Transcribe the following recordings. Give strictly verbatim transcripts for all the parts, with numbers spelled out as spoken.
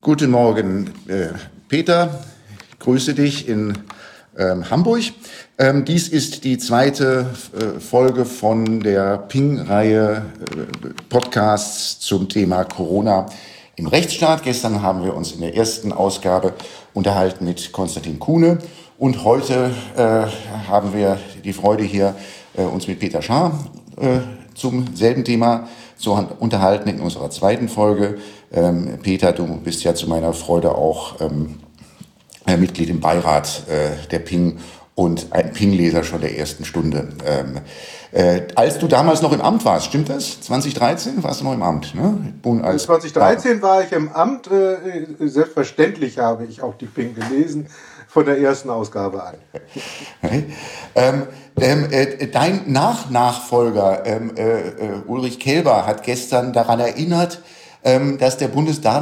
Guten Morgen, äh, Peter. Ich grüße dich in ähm, Hamburg. Ähm, dies ist die zweite äh, Folge von der Ping-Reihe äh, Podcasts zum Thema Corona im Rechtsstaat. Gestern haben wir uns in der ersten Ausgabe unterhalten mit Konstantin Kuhne und heute äh, haben wir die Freude hier, äh, uns mit Peter Schaar äh, zum selben Thema zu unterhalten in unserer zweiten Folge. Ähm, Peter, du bist ja zu meiner Freude auch ähm, Mitglied im Beirat äh, der Ping und ein Ping-Leser schon der ersten Stunde. Ähm, äh, als du damals noch im Amt warst, stimmt das? zwanzig dreizehn warst du noch im Amt, ne? Als zwanzig dreizehn war ich im Amt. Äh, selbstverständlich habe ich auch die Ping gelesen, von der ersten Ausgabe an. Okay. Ähm, ähm, äh, dein Nachnachfolger ähm, äh, äh, Ulrich Kelber hat gestern daran erinnert, ähm, dass der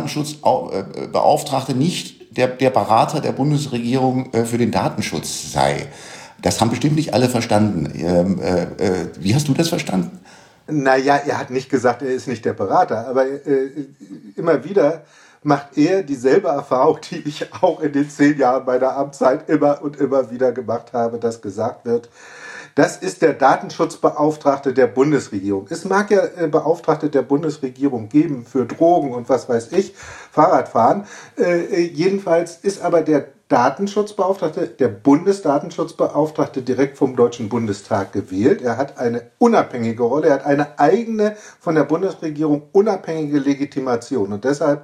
Bundesdatenschutzbeauftragte nicht der, der Berater der Bundesregierung äh, für den Datenschutz sei. Das haben bestimmt nicht alle verstanden. Ähm, äh, äh, wie hast du das verstanden? Naja, er hat nicht gesagt, er ist nicht der Berater, aber äh, immer wieder macht er dieselbe Erfahrung, die ich auch in den zehn Jahren meiner Amtszeit immer und immer wieder gemacht habe, dass gesagt wird, das ist der Datenschutzbeauftragte der Bundesregierung. Es mag ja Beauftragte der Bundesregierung geben für Drogen und was weiß ich, Fahrradfahren. Äh, jedenfalls ist aber der Datenschutzbeauftragte, der Bundesdatenschutzbeauftragte direkt vom Deutschen Bundestag gewählt. Er hat eine unabhängige Rolle, er hat eine eigene, von der Bundesregierung unabhängige Legitimation. Und deshalb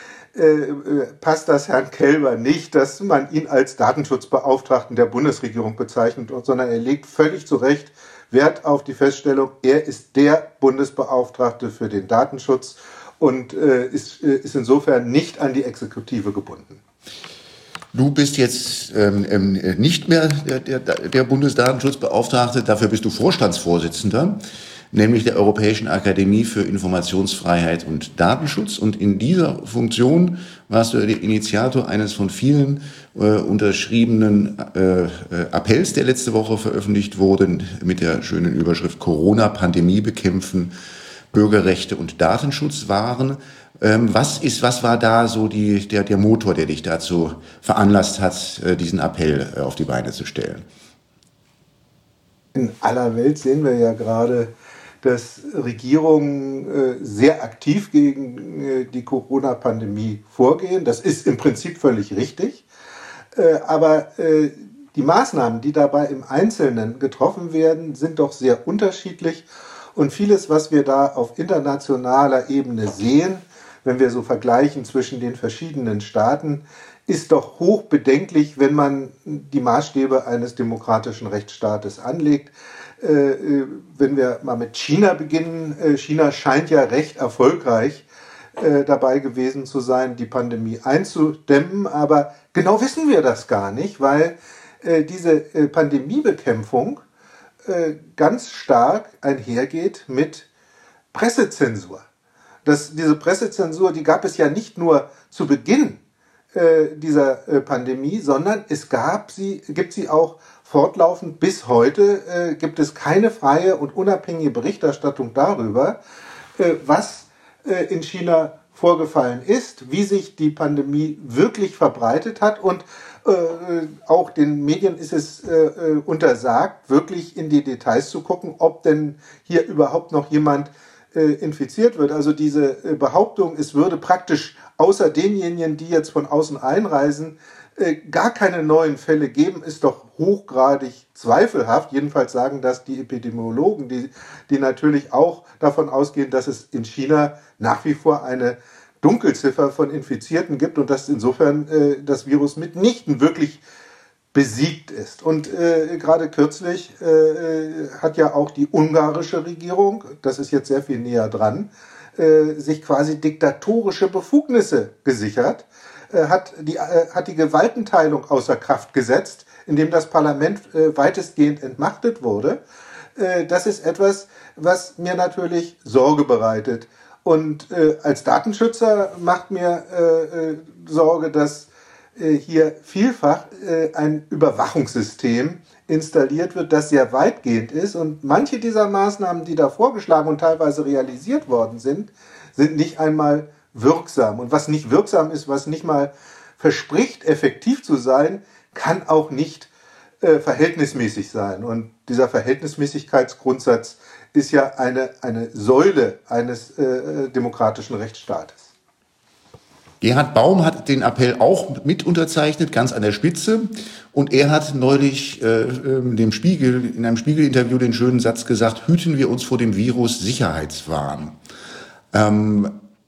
äh, passt das Herrn Kelber nicht, dass man ihn als Datenschutzbeauftragten der Bundesregierung bezeichnet, sondern er legt völlig zu Recht Wert auf die Feststellung, er ist der Bundesbeauftragte für den Datenschutz und äh, ist, äh, ist insofern nicht an die Exekutive gebunden. Du bist jetzt ähm, nicht mehr der, der, der Bundesdatenschutzbeauftragte, dafür bist du Vorstandsvorsitzender, nämlich der Europäischen Akademie für Informationsfreiheit und Datenschutz. Und in dieser Funktion warst du der Initiator eines von vielen äh, unterschriebenen äh, Appells, der letzte Woche veröffentlicht wurde, mit der schönen Überschrift Corona-Pandemie bekämpfen, Bürgerrechte und Datenschutz wahren. Ähm, was ist, was war da so die, der, der Motor, der dich dazu veranlasst hat, diesen Appell auf die Beine zu stellen? In aller Welt sehen wir ja gerade, dass Regierungen äh, sehr aktiv gegen äh, die Corona-Pandemie vorgehen. Das ist im Prinzip völlig richtig. Äh, aber äh, die Maßnahmen, die dabei im Einzelnen getroffen werden, sind doch sehr unterschiedlich. Und vieles, was wir da auf internationaler Ebene sehen, wenn wir so vergleichen zwischen den verschiedenen Staaten, ist doch hoch bedenklich, wenn man die Maßstäbe eines demokratischen Rechtsstaates anlegt. Äh, wenn wir mal mit China beginnen, äh, China scheint ja recht erfolgreich äh, dabei gewesen zu sein, die Pandemie einzudämmen, aber genau wissen wir das gar nicht, weil äh, diese äh, Pandemiebekämpfung äh, ganz stark einhergeht mit Pressezensur. Das, diese Pressezensur, die gab es ja nicht nur zu Beginn äh, dieser äh, Pandemie, sondern es gab sie, gibt sie auch fortlaufend bis heute, äh, gibt es keine freie und unabhängige Berichterstattung darüber, äh, was äh, in China vorgefallen ist, wie sich die Pandemie wirklich verbreitet hat und äh, auch den Medien ist es äh, untersagt, wirklich in die Details zu gucken, ob denn hier überhaupt noch jemand infiziert wird. Also diese Behauptung, es würde praktisch außer denjenigen, die jetzt von außen einreisen, gar keine neuen Fälle geben, ist doch hochgradig zweifelhaft. Jedenfalls sagen das die Epidemiologen, die, die natürlich auch davon ausgehen, dass es in China nach wie vor eine Dunkelziffer von Infizierten gibt und dass insofern äh, das Virus mitnichten wirklich besiegt ist. Und äh, gerade kürzlich äh, hat ja auch die ungarische Regierung, das ist jetzt sehr viel näher dran, äh, sich quasi diktatorische Befugnisse gesichert, äh, hat, die, äh, hat die Gewaltenteilung außer Kraft gesetzt, indem das Parlament äh, weitestgehend entmachtet wurde. Äh, das ist etwas, was mir natürlich Sorge bereitet. Und äh, als Datenschützer macht mir äh, äh, Sorge, dass hier vielfach ein Überwachungssystem installiert wird, das sehr weitgehend ist. Und manche dieser Maßnahmen, die da vorgeschlagen und teilweise realisiert worden sind, sind nicht einmal wirksam. Und was nicht wirksam ist, was nicht mal verspricht, effektiv zu sein, kann auch nicht äh, verhältnismäßig sein. Und dieser Verhältnismäßigkeitsgrundsatz ist ja eine, eine Säule eines äh, demokratischen Rechtsstaates. Gerhard Baum hat den Appell auch mit unterzeichnet, ganz an der Spitze. Und er hat neulich äh, dem Spiegel, in einem Spiegel-Interview den schönen Satz gesagt, hüten wir uns vor dem Virus Sicherheitswahn. Ähm,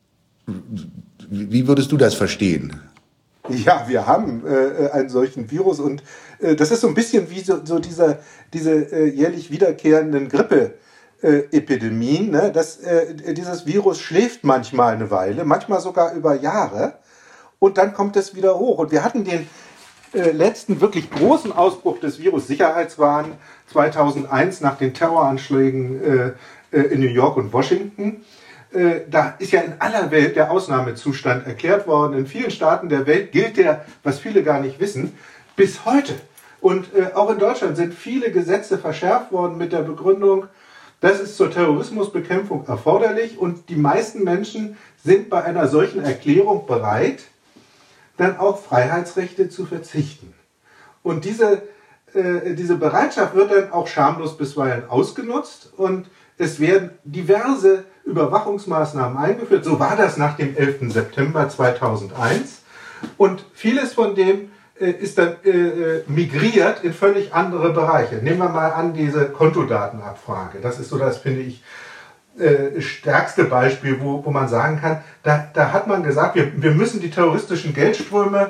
wie würdest du das verstehen? Ja, wir haben äh, einen solchen Virus und äh, das ist so ein bisschen wie so, so dieser, diese äh, jährlich wiederkehrenden Grippe-Epidemien. Ne? Das, äh, dieses Virus schläft manchmal eine Weile, manchmal sogar über Jahre und dann kommt es wieder hoch. Und wir hatten den äh, letzten wirklich großen Ausbruch des Virus Sicherheitswahn zweitausendeins nach den Terroranschlägen äh, äh, in New York und Washington. Da ist ja in aller Welt der Ausnahmezustand erklärt worden. In vielen Staaten der Welt gilt der, was viele gar nicht wissen, bis heute. Und äh, auch in Deutschland sind viele Gesetze verschärft worden mit der Begründung, das ist zur Terrorismusbekämpfung erforderlich. Und die meisten Menschen sind bei einer solchen Erklärung bereit, dann auch Freiheitsrechte zu verzichten. Und diese, äh, diese Bereitschaft wird dann auch schamlos bisweilen ausgenutzt und es werden diverse Überwachungsmaßnahmen eingeführt. So war das nach dem elften September zweitausendeins. Und vieles von dem äh, ist dann äh, migriert in völlig andere Bereiche. Nehmen wir mal an diese Kontodatenabfrage. Das ist so das, finde ich, äh, stärkste Beispiel, wo, wo man sagen kann, da, da hat man gesagt, wir, wir müssen die terroristischen Geldströme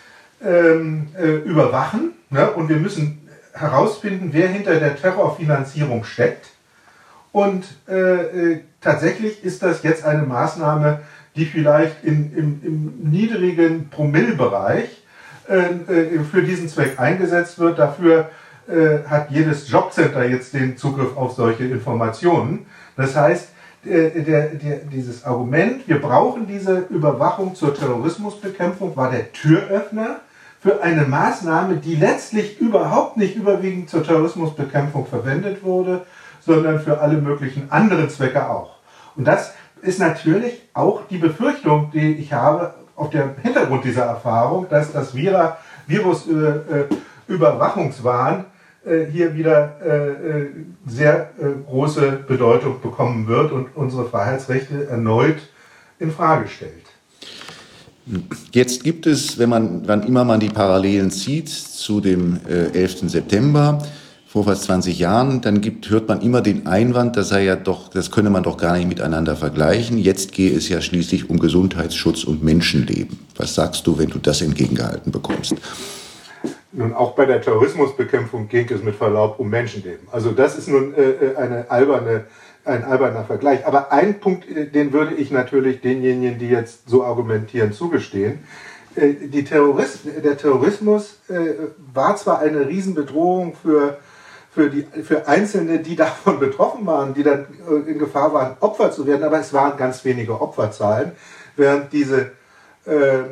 ähm, äh, überwachen, ne? Und wir müssen herausfinden, wer hinter der Terrorfinanzierung steckt. Und äh, tatsächlich ist das jetzt eine Maßnahme, die vielleicht in, im, im niedrigen Promillebereich äh, für diesen Zweck eingesetzt wird. Dafür äh, hat jedes Jobcenter jetzt den Zugriff auf solche Informationen. Das heißt, äh, der, der, dieses Argument, wir brauchen diese Überwachung zur Terrorismusbekämpfung, war der Türöffner für eine Maßnahme, die letztlich überhaupt nicht überwiegend zur Terrorismusbekämpfung verwendet wurde, sondern für alle möglichen anderen Zwecke auch. Und das ist natürlich auch die Befürchtung, die ich habe auf dem Hintergrund dieser Erfahrung, dass das Virus-Überwachungswahn äh, hier wieder äh, sehr äh, große Bedeutung bekommen wird und unsere Freiheitsrechte erneut in Frage stellt. Jetzt gibt es, wenn man, wann immer man die Parallelen zieht zu dem äh, elften September, vor fast zwanzig Jahren, dann gibt, hört man immer den Einwand, das sei ja doch, das könne man doch gar nicht miteinander vergleichen. Jetzt gehe es ja schließlich um Gesundheitsschutz und Menschenleben. Was sagst du, wenn du das entgegengehalten bekommst? Nun, auch bei der Terrorismusbekämpfung ging es mit Verlaub um Menschenleben. Also das ist nun äh, eine alberne, ein alberner Vergleich. Aber ein Punkt, den würde ich natürlich denjenigen, die jetzt so argumentieren, zugestehen. Äh, die Terrorist, der Terrorismus äh, war zwar eine Riesenbedrohung für Für, die, für Einzelne, die davon betroffen waren, die dann in Gefahr waren, Opfer zu werden, aber es waren ganz wenige Opferzahlen, während diese äh,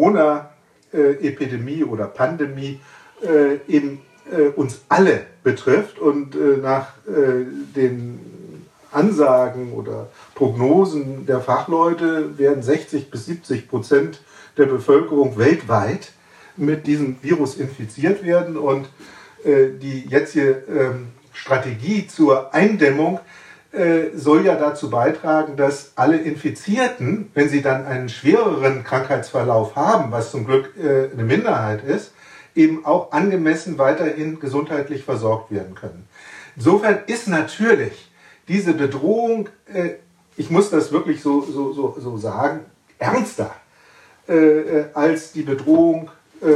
Corona-Epidemie oder Pandemie äh, eben äh, uns alle betrifft und äh, nach äh, den Ansagen oder Prognosen der Fachleute werden sechzig bis siebzig Prozent der Bevölkerung weltweit mit diesem Virus infiziert werden und die jetzige ähm, Strategie zur Eindämmung äh, soll ja dazu beitragen, dass alle Infizierten, wenn sie dann einen schwereren Krankheitsverlauf haben, was zum Glück äh, eine Minderheit ist, eben auch angemessen weiterhin gesundheitlich versorgt werden können. Insofern ist natürlich diese Bedrohung, äh, ich muss das wirklich so, so, so, so sagen, ernster äh, als die Bedrohung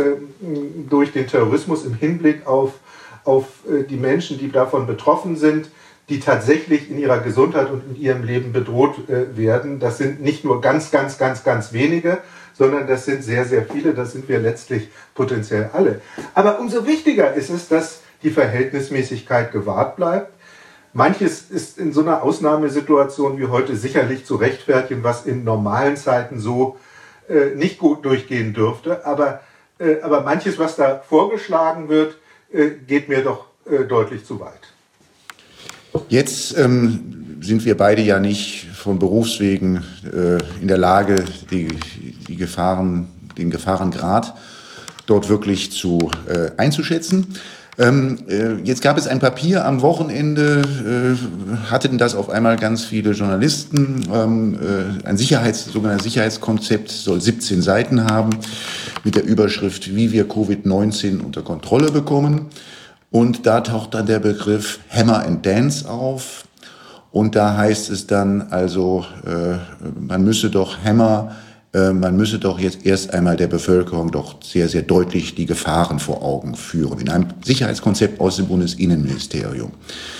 durch den Terrorismus im Hinblick auf, auf die Menschen, die davon betroffen sind, die tatsächlich in ihrer Gesundheit und in ihrem Leben bedroht werden. Das sind nicht nur ganz, ganz, ganz, ganz wenige, sondern das sind sehr, sehr viele. Das sind wir letztlich potenziell alle. Aber umso wichtiger ist es, dass die Verhältnismäßigkeit gewahrt bleibt. Manches ist in so einer Ausnahmesituation wie heute sicherlich zu rechtfertigen, was in normalen Zeiten so äh, nicht gut durchgehen dürfte. Aber Aber manches, was da vorgeschlagen wird, geht mir doch deutlich zu weit. Jetzt ähm, sind wir beide ja nicht von Berufswegen äh, in der Lage, die, die Gefahren, den Gefahrengrad dort wirklich zu äh, einzuschätzen. Ähm, äh, jetzt gab es ein Papier am Wochenende, äh, hatten das auf einmal ganz viele Journalisten. Ähm, äh, ein Sicherheits, sogenanntes Sicherheitskonzept soll siebzehn Seiten haben mit der Überschrift, wie wir Covid neunzehn unter Kontrolle bekommen. Und da taucht dann der Begriff Hammer and Dance auf. Und da heißt es dann also, äh, man müsse doch Hammer Man müsse doch jetzt erst einmal der Bevölkerung doch sehr, sehr deutlich die Gefahren vor Augen führen. In einem Sicherheitskonzept aus dem Bundesinnenministerium.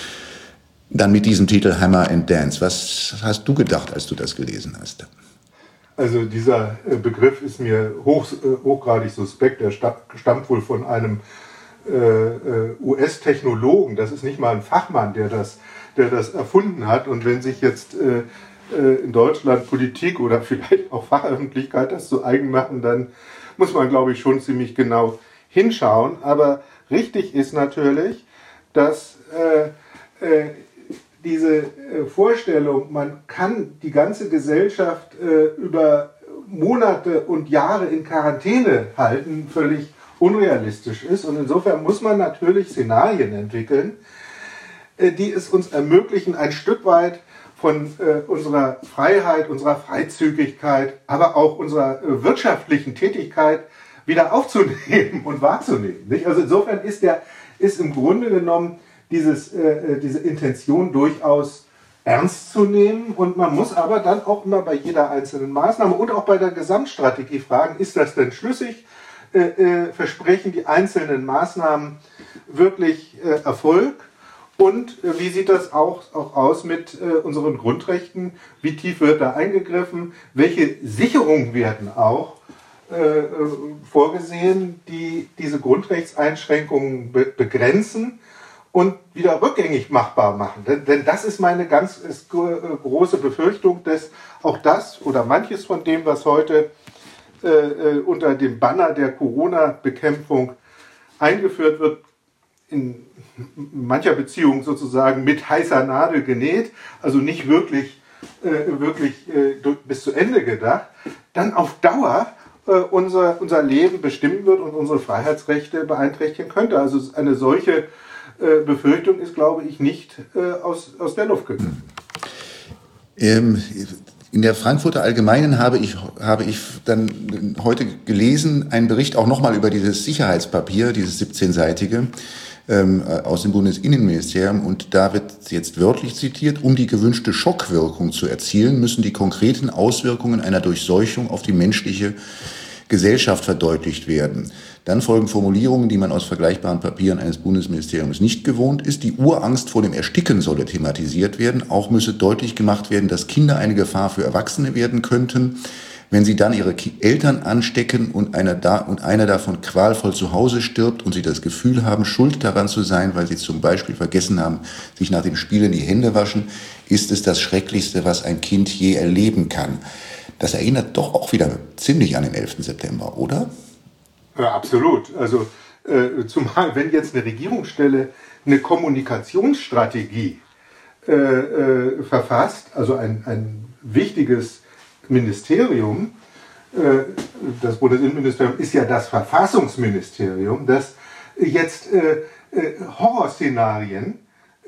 Dann mit diesem Titel Hammer and Dance. Was hast du gedacht, als du das gelesen hast? Also dieser Begriff ist mir hoch, hochgradig suspekt. Er stammt wohl von einem äh, U S-Technologen. Das ist nicht mal ein Fachmann, der das, der das erfunden hat. Und wenn sich jetzt äh, in Deutschland Politik oder vielleicht auch Fachöffentlichkeit das zu eigen machen, dann muss man, glaube ich, schon ziemlich genau hinschauen. Aber richtig ist natürlich, dass äh, äh, diese äh, Vorstellung, man kann die ganze Gesellschaft äh, über Monate und Jahre in Quarantäne halten, völlig unrealistisch ist. Und insofern muss man natürlich Szenarien entwickeln, äh, die es uns ermöglichen, ein Stück weit von äh, unserer Freiheit, unserer Freizügigkeit, aber auch unserer äh, wirtschaftlichen Tätigkeit wieder aufzunehmen und wahrzunehmen. Nicht? Also insofern ist, der, ist im Grunde genommen dieses, äh, diese Intention durchaus ernst zu nehmen. Und man muss aber dann auch immer bei jeder einzelnen Maßnahme und auch bei der Gesamtstrategie fragen, ist das denn schlüssig? Äh, äh, versprechen die einzelnen Maßnahmen wirklich äh, Erfolg? Und äh, wie sieht das auch, auch aus mit äh, unseren Grundrechten? Wie tief wird da eingegriffen? Welche Sicherungen werden auch äh, vorgesehen, die diese Grundrechtseinschränkungen be begrenzen und wieder rückgängig machbar machen? Denn, denn das ist meine ganz ist, äh, große Befürchtung, dass auch das oder manches von dem, was heute äh, unter dem Banner der Corona-Bekämpfung eingeführt wird, in mancher Beziehung sozusagen mit heißer Nadel genäht, also nicht wirklich, äh, wirklich äh, bis zu Ende gedacht, dann auf Dauer äh, unser, unser Leben bestimmen wird und unsere Freiheitsrechte beeinträchtigen könnte. Also eine solche äh, Befürchtung ist, glaube ich, nicht äh, aus, aus der Luft gegriffen. Ähm, in der Frankfurter Allgemeinen habe ich, habe ich dann heute gelesen, einen Bericht auch nochmal über dieses Sicherheitspapier, dieses siebzehnseitige, aus dem Bundesinnenministerium, und da wird jetzt wörtlich zitiert: Um die gewünschte Schockwirkung zu erzielen, müssen die konkreten Auswirkungen einer Durchseuchung auf die menschliche Gesellschaft verdeutlicht werden. Dann folgen Formulierungen, die man aus vergleichbaren Papieren eines Bundesministeriums nicht gewohnt ist. Die Urangst vor dem Ersticken solle thematisiert werden. Auch müsse deutlich gemacht werden, dass Kinder eine Gefahr für Erwachsene werden könnten, wenn sie dann ihre Eltern anstecken und einer, da, und einer davon qualvoll zu Hause stirbt und sie das Gefühl haben, schuld daran zu sein, weil sie zum Beispiel vergessen haben, sich nach dem Spielen die Hände waschen, ist es das Schrecklichste, was ein Kind je erleben kann. Das erinnert doch auch wieder ziemlich an den elften September, oder? Ja, absolut. Also äh, zumal, wenn jetzt eine Regierungsstelle eine Kommunikationsstrategie äh, äh, verfasst, also ein, ein wichtiges Ministerium, das Bundesinnenministerium ist ja das Verfassungsministerium, das jetzt Horrorszenarien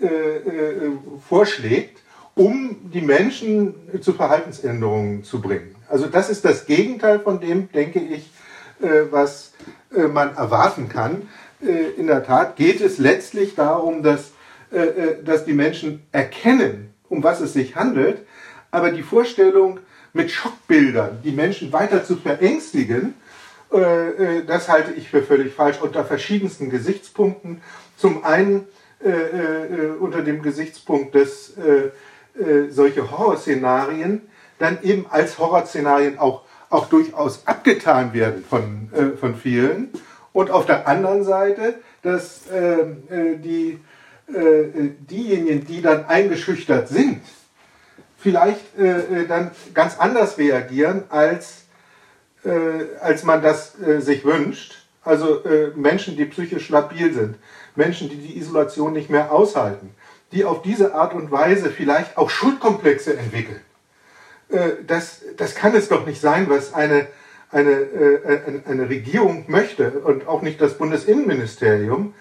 vorschlägt, um die Menschen zu Verhaltensänderungen zu bringen. Also das ist das Gegenteil von dem, denke ich, was man erwarten kann. In der Tat geht es letztlich darum, dass, dass die Menschen erkennen, um was es sich handelt, aber die Vorstellung, mit Schockbildern die Menschen weiter zu verängstigen, äh, das halte ich für völlig falsch, unter verschiedensten Gesichtspunkten. Zum einen äh, äh, unter dem Gesichtspunkt, dass äh, äh, solche Horrorszenarien dann eben als Horrorszenarien auch, auch durchaus abgetan werden von, äh, von vielen. Und auf der anderen Seite, dass äh, äh, die, äh, diejenigen, die dann eingeschüchtert sind, vielleicht äh, dann ganz anders reagieren, als, äh, als man das äh, sich wünscht. Also äh, Menschen, die psychisch labil sind, Menschen, die die Isolation nicht mehr aushalten, die auf diese Art und Weise vielleicht auch Schuldkomplexe entwickeln. Das, das kann es doch nicht sein, was eine, eine, eine, eine Regierung möchte und auch nicht das Bundesinnenministerium.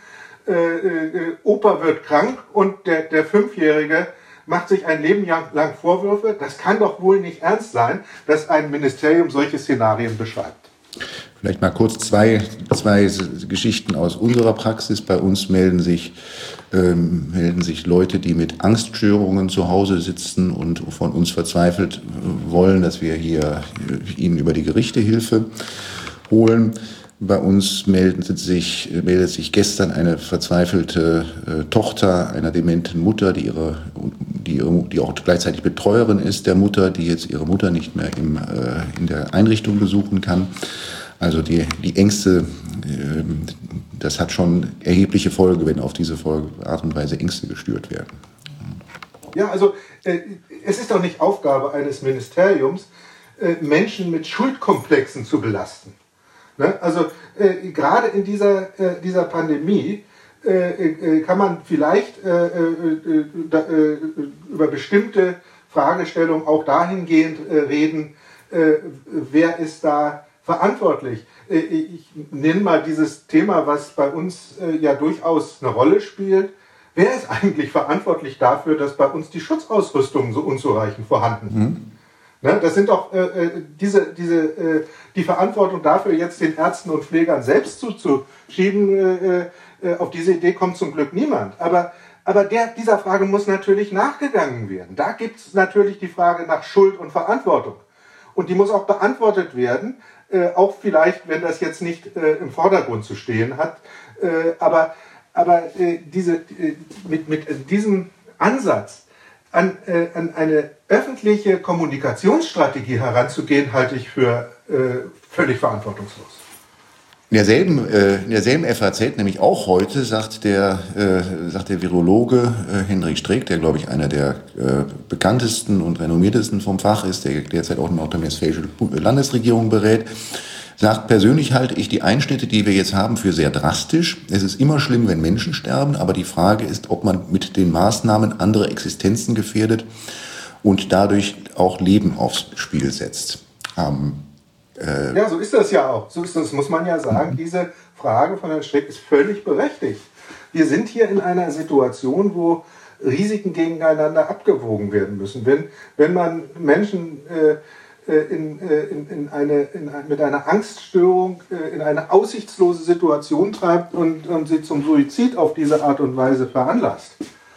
Opa wird krank und der, der Fünfjährige macht sich ein Leben lang Vorwürfe. Das kann doch wohl nicht ernst sein, dass ein Ministerium solche Szenarien beschreibt. Vielleicht mal kurz zwei, zwei Geschichten aus unserer Praxis. Bei uns melden sich, ähm, melden sich Leute, die mit Angststörungen zu Hause sitzen und von uns verzweifelt wollen, dass wir hier ihnen über die Gerichte Hilfe holen. Bei uns meldet sich, meldet sich gestern eine verzweifelte äh, Tochter einer dementen Mutter, die ihre, die, ihre, die auch gleichzeitig Betreuerin ist der Mutter, die jetzt ihre Mutter nicht mehr im, äh, in der Einrichtung besuchen kann. Also die, die Ängste, äh, das hat schon erhebliche Folgen, wenn auf diese Folge, Art und Weise Ängste geschürt werden. Ja, also äh, es ist doch nicht Aufgabe eines Ministeriums, äh, Menschen mit Schuldkomplexen zu belasten. Ne? Also äh, gerade in dieser, äh, dieser Pandemie äh, äh, kann man vielleicht äh, äh, da, äh, über bestimmte Fragestellungen auch dahingehend äh, reden, äh, wer ist da verantwortlich. Äh, ich nenne mal dieses Thema, was bei uns äh, ja durchaus eine Rolle spielt. Wer ist eigentlich verantwortlich dafür, dass bei uns die Schutzausrüstungen so unzureichend vorhanden sind? Mhm. Ne, das sind doch äh, diese, diese, äh, die Verantwortung dafür, jetzt den Ärzten und Pflegern selbst zuzuschieben, äh, äh, auf diese Idee kommt zum Glück niemand. Aber, aber der, dieser Frage muss natürlich nachgegangen werden. Da gibt es natürlich die Frage nach Schuld und Verantwortung. Und die muss auch beantwortet werden, äh, auch vielleicht, wenn das jetzt nicht äh, im Vordergrund zu stehen hat. Äh, aber aber äh, diese, äh, mit, mit diesem Ansatz, An, äh, an eine öffentliche Kommunikationsstrategie heranzugehen, halte ich für äh, völlig verantwortungslos. In derselben, äh, in derselben F A Z, nämlich auch heute, sagt der, äh, sagt der Virologe äh, Hendrik Streeck, der, glaube ich, einer der äh, bekanntesten und renommiertesten vom Fach ist, der derzeit auch in nordrhein-westfälische Landesregierung berät, sagt, persönlich halte ich die Einschnitte, die wir jetzt haben, für sehr drastisch. Es ist immer schlimm, wenn Menschen sterben, aber die Frage ist, ob man mit den Maßnahmen andere Existenzen gefährdet und dadurch auch Leben aufs Spiel setzt. Ähm, äh ja, so ist das ja auch. So ist das, muss man ja sagen. Diese Frage von Herrn Streeck ist völlig berechtigt. Wir sind hier in einer Situation, wo Risiken gegeneinander abgewogen werden müssen. Wenn, wenn man Menschen äh, In, in, in eine, in, mit einer Angststörung in eine aussichtslose Situation treibt und, und sie zum Suizid auf diese Art und Weise veranlasst,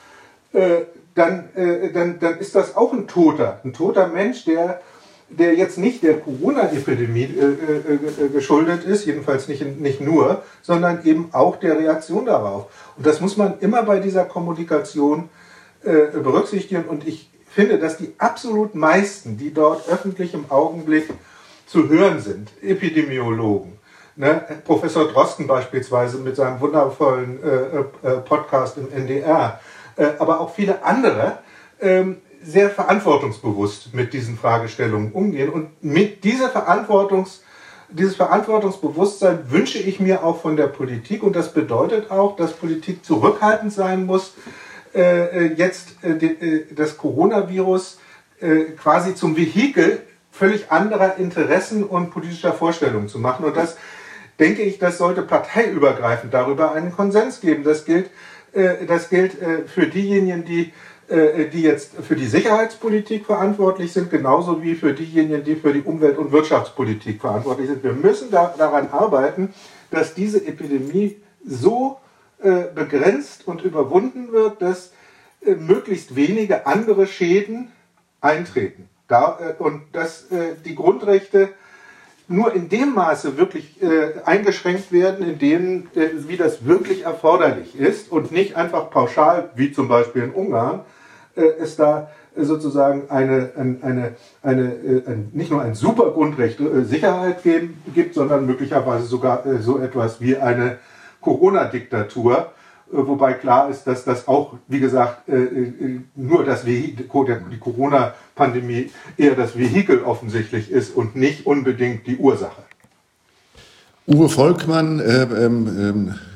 äh, dann, äh, dann, dann ist das auch ein Toter, ein toter Mensch, der, der jetzt nicht der Corona-Epidemie äh, äh, geschuldet ist, jedenfalls nicht, nicht nur, sondern eben auch der Reaktion darauf. Und das muss man immer bei dieser Kommunikation äh, berücksichtigen. Und ich finde, dass die absolut meisten, die dort öffentlich im Augenblick zu hören sind, Epidemiologen, ne, Professor Drosten beispielsweise mit seinem wundervollen äh, äh, Podcast im N D R, äh, aber auch viele andere, äh, sehr verantwortungsbewusst mit diesen Fragestellungen umgehen. Und mit dieser Verantwortungs, dieses Verantwortungsbewusstsein wünsche ich mir auch von der Politik. Und das bedeutet auch, dass Politik zurückhaltend sein muss, Äh, jetzt äh, das Coronavirus äh, quasi zum Vehikel völlig anderer Interessen und politischer Vorstellungen zu machen. Und das, denke ich, das sollte parteiübergreifend darüber einen Konsens geben. Das gilt, äh, das gilt äh, für diejenigen, die, äh, die jetzt für die Sicherheitspolitik verantwortlich sind, genauso wie für diejenigen, die für die Umwelt- und Wirtschaftspolitik verantwortlich sind. Wir müssen da, daran arbeiten, dass diese Epidemie so begrenzt und überwunden wird, dass äh, möglichst wenige andere Schäden eintreten. Da, äh, und dass äh, die Grundrechte nur in dem Maße wirklich äh, eingeschränkt werden, in dem, äh, wie das wirklich erforderlich ist und nicht einfach pauschal, wie zum Beispiel in Ungarn, äh, es da äh, sozusagen eine, eine, eine, eine äh, ein, nicht nur ein super Grundrecht äh, Sicherheit geben, gibt, sondern möglicherweise sogar äh, so etwas wie eine Corona-Diktatur, wobei klar ist, dass das auch, wie gesagt, nur das Vehikel, die Corona-Pandemie eher das Vehikel offensichtlich ist und nicht unbedingt die Ursache. Uwe Volkmann, äh, ähm,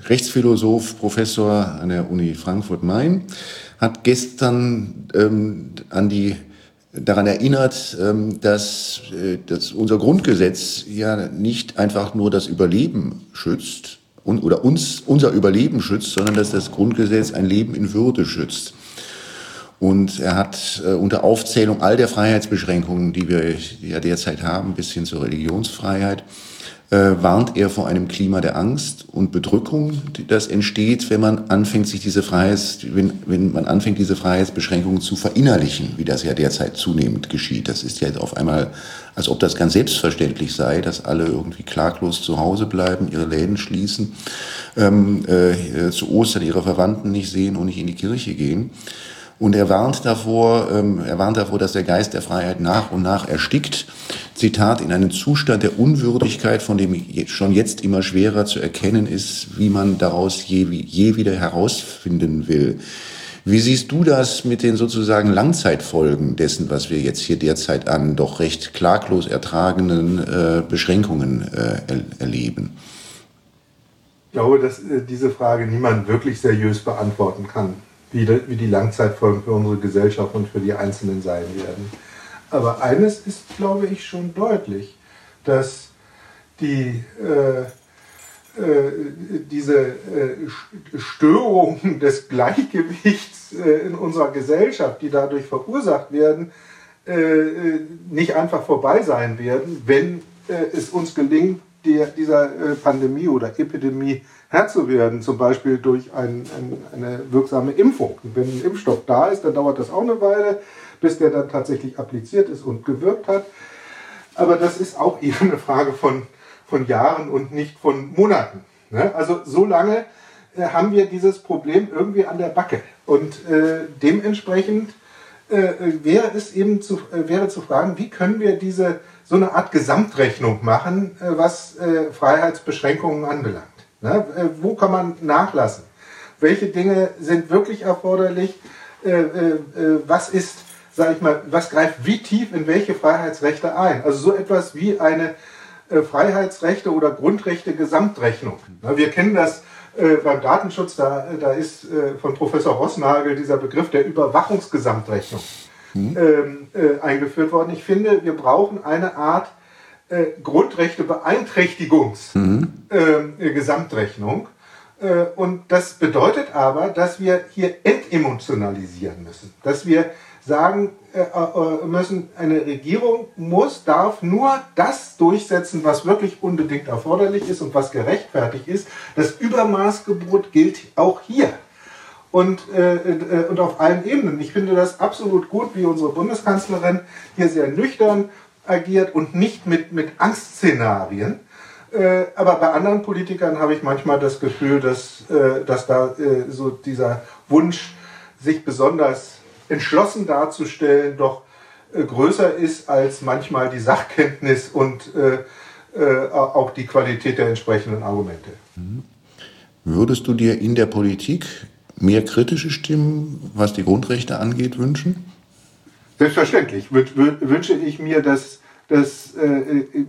Rechtsphilosoph, Professor an der Uni Frankfurt-Main, hat gestern ähm, an die, daran erinnert, ähm, dass, äh, dass unser Grundgesetz ja nicht einfach nur das Überleben schützt und, oder uns unser Überleben schützt, sondern dass das Grundgesetz ein Leben in Würde schützt. Und er hat äh, unter Aufzählung all der Freiheitsbeschränkungen, die wir ja derzeit haben, bis hin zur Religionsfreiheit, Äh, warnt er vor einem Klima der Angst und Bedrückung, das entsteht, wenn man anfängt, sich diese Freiheits, wenn, wenn man anfängt, diese Freiheitsbeschränkungen zu verinnerlichen, wie das ja derzeit zunehmend geschieht. Das ist ja auf einmal, als ob das ganz selbstverständlich sei, dass alle irgendwie klaglos zu Hause bleiben, ihre Läden schließen, ähm, äh, zu Ostern ihre Verwandten nicht sehen und nicht in die Kirche gehen. Und er warnt davor, ähm, er warnt davor, dass der Geist der Freiheit nach und nach erstickt. Zitat, in einem Zustand der Unwürdigkeit, von dem schon jetzt immer schwerer zu erkennen ist, wie man daraus je, je wieder herausfinden will. Wie siehst du das mit den sozusagen Langzeitfolgen dessen, was wir jetzt hier derzeit an doch recht klaglos ertragenen äh, Beschränkungen äh, er, erleben? Ich glaube, dass äh, diese Frage niemand wirklich seriös beantworten kann, wie die, wie die Langzeitfolgen für unsere Gesellschaft und für die Einzelnen sein werden. Aber eines ist, glaube ich, schon deutlich, dass die, äh, äh, diese äh, Störungen des Gleichgewichts äh, in unserer Gesellschaft, die dadurch verursacht werden, äh, nicht einfach vorbei sein werden, wenn äh, es uns gelingt, die, dieser äh, Pandemie oder Epidemie Herr zu werden, zum Beispiel durch ein, ein, eine wirksame Impfung. Und wenn ein Impfstoff da ist, dann dauert das auch eine Weile, bis der dann tatsächlich appliziert ist und gewirkt hat. Aber das ist auch eben eine Frage von, von Jahren und nicht von Monaten. Ne? Also so lange äh, haben wir dieses Problem irgendwie an der Backe. Und äh, dementsprechend äh, wäre es eben zu, äh, wäre zu fragen, wie können wir diese so eine Art Gesamtrechnung machen, äh, was äh, Freiheitsbeschränkungen anbelangt. Ne? Äh, wo kann man nachlassen? Welche Dinge sind wirklich erforderlich? Äh, äh, was ist, sage ich mal, was greift wie tief in welche Freiheitsrechte ein? Also so etwas wie eine äh, Freiheitsrechte oder Grundrechte Gesamtrechnung. Ne? Wir kennen das äh, beim Datenschutz, da, da ist äh, von Professor Rossnagel dieser Begriff der Überwachungsgesamtrechnung mhm. ähm, äh, eingeführt worden. Ich finde, wir brauchen eine Art äh, Grundrechte-Beeinträchtigungs-Gesamtrechnung. Mhm. Äh, und das bedeutet aber, dass wir hier entemotionalisieren müssen. Dass wir sagen äh, äh, müssen, eine Regierung muss, darf nur das durchsetzen, was wirklich unbedingt erforderlich ist und was gerechtfertigt ist. Das Übermaßgebot gilt auch hier. Und, äh, äh, und auf allen Ebenen. Ich finde das absolut gut, wie unsere Bundeskanzlerin hier sehr nüchtern agiert und nicht mit, mit Angstszenarien. Äh, aber bei anderen Politikern habe ich manchmal das Gefühl, dass, äh, dass da äh, so dieser Wunsch, sich besonders entschlossen darzustellen, doch äh, größer ist als manchmal die Sachkenntnis und äh, äh, auch die Qualität der entsprechenden Argumente. Würdest du dir in der Politik mehr kritische Stimmen, was die Grundrechte angeht, wünschen? Selbstverständlich wünsche ich mir, dass, dass äh, äh,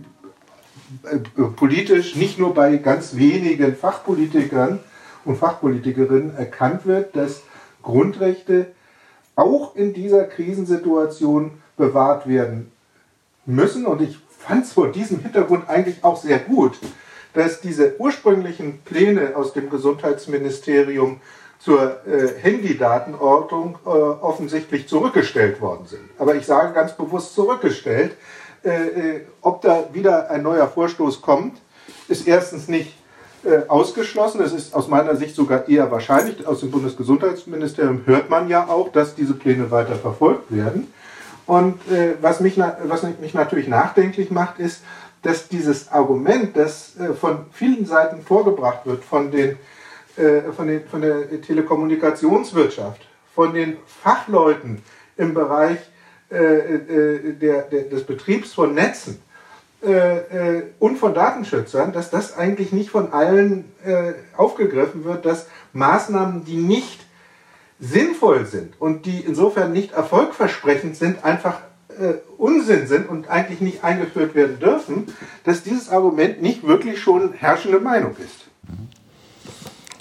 politisch nicht nur bei ganz wenigen Fachpolitikern und Fachpolitikerinnen erkannt wird, dass Grundrechte auch in dieser Krisensituation bewahrt werden müssen. Und ich fand es vor diesem Hintergrund eigentlich auch sehr gut, dass diese ursprünglichen Pläne aus dem Gesundheitsministerium zur äh, Handydatenortung äh, offensichtlich zurückgestellt worden sind. Aber ich sage ganz bewusst zurückgestellt. Äh, äh, ob da wieder ein neuer Vorstoß kommt, ist erstens nicht äh, ausgeschlossen. Es ist aus meiner Sicht sogar eher wahrscheinlich. Aus dem Bundesgesundheitsministerium hört man ja auch, dass diese Pläne weiter verfolgt werden. Und äh, was, mich na- was mich natürlich nachdenklich macht, ist, dass dieses Argument, das äh, von vielen Seiten vorgebracht wird, von den Von, den, von der Telekommunikationswirtschaft, von den Fachleuten im Bereich äh, der, der, des Betriebs von Netzen äh, und von Datenschützern, dass das eigentlich nicht von allen äh, aufgegriffen wird, dass Maßnahmen, die nicht sinnvoll sind und die insofern nicht erfolgversprechend sind, einfach äh, Unsinn sind und eigentlich nicht eingeführt werden dürfen, dass dieses Argument nicht wirklich schon herrschende Meinung ist.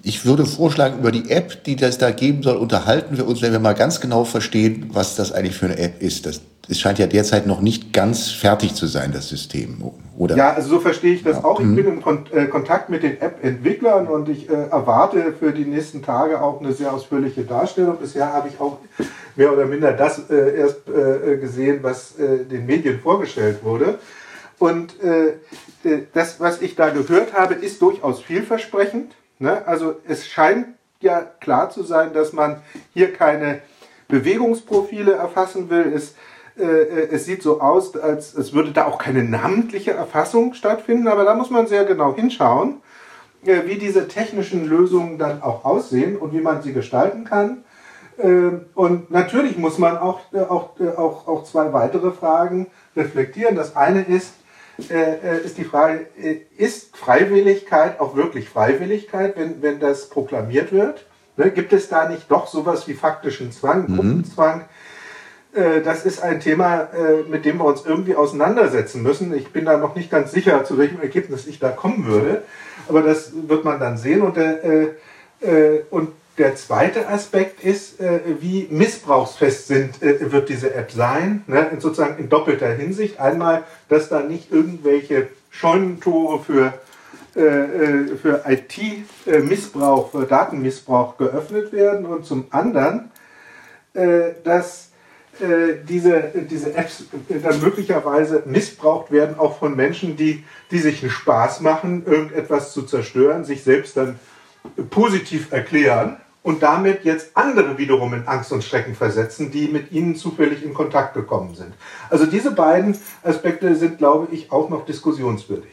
Ich würde vorschlagen, über die App, die das da geben soll, unterhalten wir uns, wenn wir mal ganz genau verstehen, was das eigentlich für eine App ist. Das, es scheint ja derzeit noch nicht ganz fertig zu sein, das System, oder? Ja, also so verstehe ich das ja. auch. Ich mhm. bin in Kon- äh, Kontakt mit den App-Entwicklern und ich äh, erwarte für die nächsten Tage auch eine sehr ausführliche Darstellung. Bisher habe ich auch mehr oder minder das äh, erst äh, gesehen, was äh, den Medien vorgestellt wurde. Und äh, das, was ich da gehört habe, ist durchaus vielversprechend. Ne? Also es scheint ja klar zu sein, dass man hier keine Bewegungsprofile erfassen will. Es, äh, es sieht so aus, als es würde da auch keine namentliche Erfassung stattfinden, aber da muss man sehr genau hinschauen, äh, wie diese technischen Lösungen dann auch aussehen und wie man sie gestalten kann. Äh, und natürlich muss man auch, äh, auch, äh, auch, auch zwei weitere Fragen reflektieren. Das eine ist, Äh, ist die Frage, äh, ist Freiwilligkeit auch wirklich Freiwilligkeit, wenn, wenn das proklamiert wird? Ne, gibt es da nicht doch sowas wie faktischen Zwang, mhm. Gruppenzwang? Äh, das ist ein Thema, äh, mit dem wir uns irgendwie auseinandersetzen müssen. Ich bin da noch nicht ganz sicher, zu welchem Ergebnis ich da kommen würde, aber das wird man dann sehen. Und, äh, äh, und der zweite Aspekt ist, äh, wie missbrauchsfest sind, äh, wird diese App sein, ne? Sozusagen in doppelter Hinsicht. Einmal, dass da nicht irgendwelche Scheunentore für, äh, für I T-Missbrauch, für Datenmissbrauch geöffnet werden und zum anderen, äh, dass äh, diese, diese Apps dann möglicherweise missbraucht werden, auch von Menschen, die, die sich einen Spaß machen, irgendetwas zu zerstören, sich selbst dann positiv erklären und damit jetzt andere wiederum in Angst und Schrecken versetzen, die mit ihnen zufällig in Kontakt gekommen sind. Also diese beiden Aspekte sind, glaube ich, auch noch diskussionswürdig.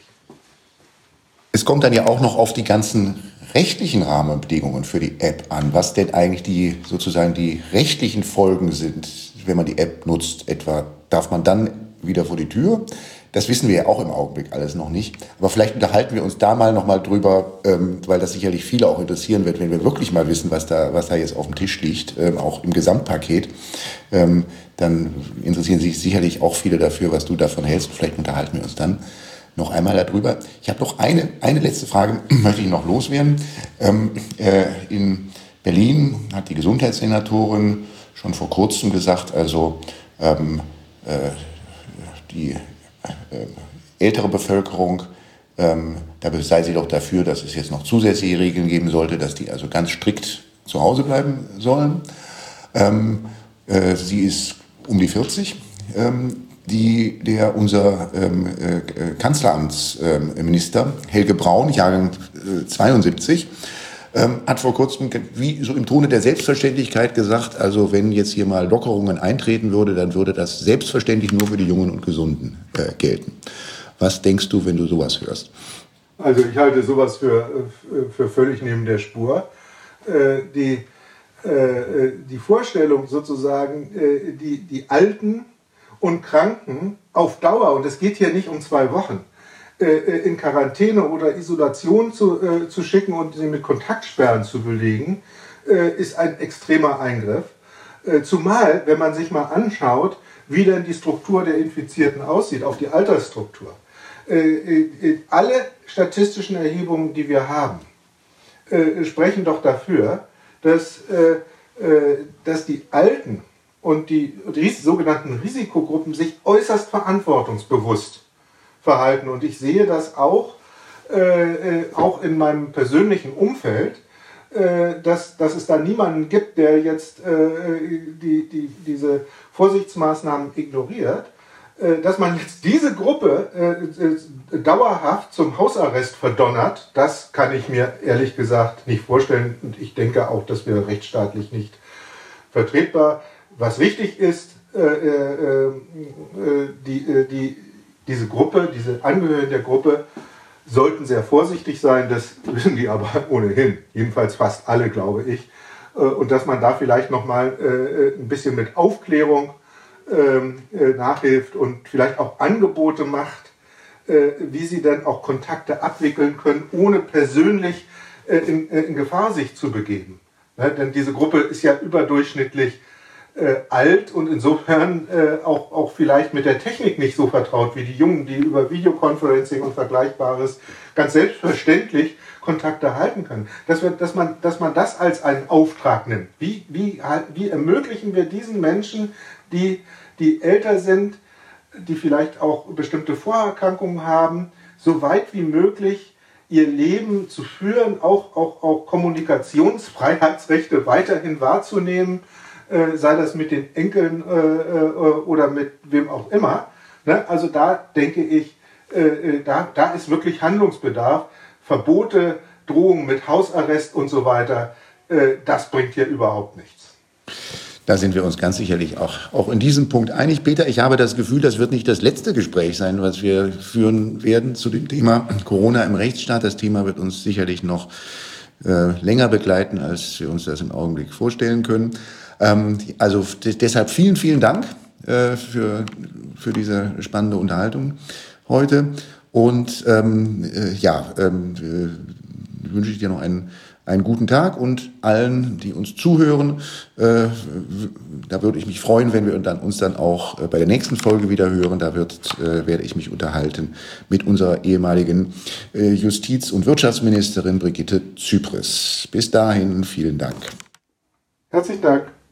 Es kommt dann ja auch noch auf die ganzen rechtlichen Rahmenbedingungen für die App an, was denn eigentlich die sozusagen die rechtlichen Folgen sind, wenn man die App nutzt. Etwa darf man dann wieder vor die Tür? Das wissen wir ja auch im Augenblick alles noch nicht. Aber vielleicht unterhalten wir uns da mal noch mal drüber, ähm, weil das sicherlich viele auch interessieren wird, wenn wir wirklich mal wissen, was da, was da jetzt auf dem Tisch liegt, ähm, auch im Gesamtpaket. Ähm, dann interessieren sich sicherlich auch viele dafür, was du davon hältst. Vielleicht unterhalten wir uns dann noch einmal darüber. Ich habe noch eine, eine letzte Frage, möchte ich noch loswerden. Ähm, äh, in Berlin hat die Gesundheitssenatorin schon vor kurzem gesagt, also ähm, äh, die Äh, ältere Bevölkerung, ähm, da sei sie doch dafür, dass es jetzt noch zusätzliche Regeln geben sollte, dass die also ganz strikt zu Hause bleiben sollen. Ähm, äh, sie ist um die vierzig. Ähm, die, der, unser ähm, äh, Kanzleramtsminister äh, Helge Braun, Jahrgang äh, zweiundsiebzig, ähm, hat vor kurzem wie so im Tone der Selbstverständlichkeit gesagt, also wenn jetzt hier mal Lockerungen eintreten würde, dann würde das selbstverständlich nur für die Jungen und Gesunden äh, gelten. Was denkst du, wenn du sowas hörst? Also ich halte sowas für, für völlig neben der Spur. Äh, die, äh, die Vorstellung sozusagen, äh, die, die Alten und Kranken auf Dauer, und es geht hier nicht um zwei Wochen, in Quarantäne oder Isolation zu, äh, zu schicken und sie mit Kontaktsperren zu belegen, äh, ist ein extremer Eingriff. Äh, zumal, wenn man sich mal anschaut, wie denn die Struktur der Infizierten aussieht, auch die Altersstruktur. Äh, äh, alle statistischen Erhebungen, die wir haben, äh, sprechen doch dafür, dass, äh, äh, dass die Alten und die, die sogenannten Risikogruppen sich äußerst verantwortungsbewusst verhalten. Und ich sehe das auch, äh, auch in meinem persönlichen Umfeld, äh, dass, dass es da niemanden gibt, der jetzt äh, die, die, diese Vorsichtsmaßnahmen ignoriert, äh, dass man jetzt diese Gruppe äh, dauerhaft zum Hausarrest verdonnert, das kann ich mir ehrlich gesagt nicht vorstellen. Und ich denke auch, das wäre rechtsstaatlich nicht vertretbar. Was wichtig ist, äh, äh, äh, die, äh, die Diese Gruppe, diese Angehörigen der Gruppe sollten sehr vorsichtig sein, das wissen die aber ohnehin, jedenfalls fast alle, glaube ich. Und dass man da vielleicht nochmal ein bisschen mit Aufklärung nachhilft und vielleicht auch Angebote macht, wie sie dann auch Kontakte abwickeln können, ohne persönlich in, in Gefahr sich zu begeben. Denn diese Gruppe ist ja überdurchschnittlich äh, alt und insofern äh, auch, auch vielleicht mit der Technik nicht so vertraut wie die Jungen, die über Videoconferencing und Vergleichbares ganz selbstverständlich Kontakte halten können. Dass, wir, dass, man, dass man das als einen Auftrag nimmt. Wie, wie, wie ermöglichen wir diesen Menschen, die, die älter sind, die vielleicht auch bestimmte Vorerkrankungen haben, so weit wie möglich ihr Leben zu führen, auch, auch, auch Kommunikationsfreiheitsrechte weiterhin wahrzunehmen, äh, sei das mit den Enkeln äh, äh, oder mit wem auch immer. Ne? Also da denke ich, äh, da, da ist wirklich Handlungsbedarf. Verbote, Drohungen mit Hausarrest und so weiter, äh, das bringt hier überhaupt nichts. Da sind wir uns ganz sicherlich auch, auch in diesem Punkt einig. Peter, ich habe das Gefühl, das wird nicht das letzte Gespräch sein, was wir führen werden zu dem Thema Corona im Rechtsstaat. Das Thema wird uns sicherlich noch äh, länger begleiten, als wir uns das im Augenblick vorstellen können. Ähm, also d- deshalb vielen, vielen Dank äh, für, für diese spannende Unterhaltung heute. Und ähm, äh, ja, ähm, äh, wünsche ich dir noch einen, einen guten Tag und allen, die uns zuhören. Äh, da würde ich mich freuen, wenn wir dann, uns dann auch äh, bei der nächsten Folge wieder hören. Da wird, äh, werde ich mich unterhalten mit unserer ehemaligen äh, Justiz- und Wirtschaftsministerin Brigitte Zypris. Bis dahin, vielen Dank. Herzlichen Dank.